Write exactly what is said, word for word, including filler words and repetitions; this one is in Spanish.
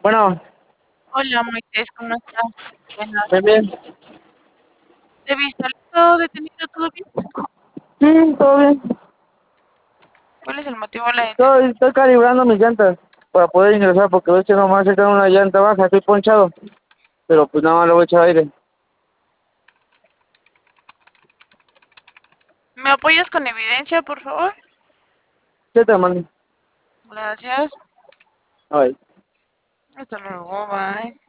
Bueno, Hola, Moisés, ¿cómo estás? Buenas. bien, bien. ¿Te viste el estado detenido? ¿Todo bien? Sí, todo bien. ¿Cuál es el motivo de la Estoy, detención? estoy calibrando mis llantas para poder ingresar porque ves que nomás se queda una llanta baja, estoy ponchado, pero pues nada más le voy a echar aire. ¿Me apoyas con evidencia, por favor? ¿Qué te mando? Gracias. Ay. Hasta luego, bye.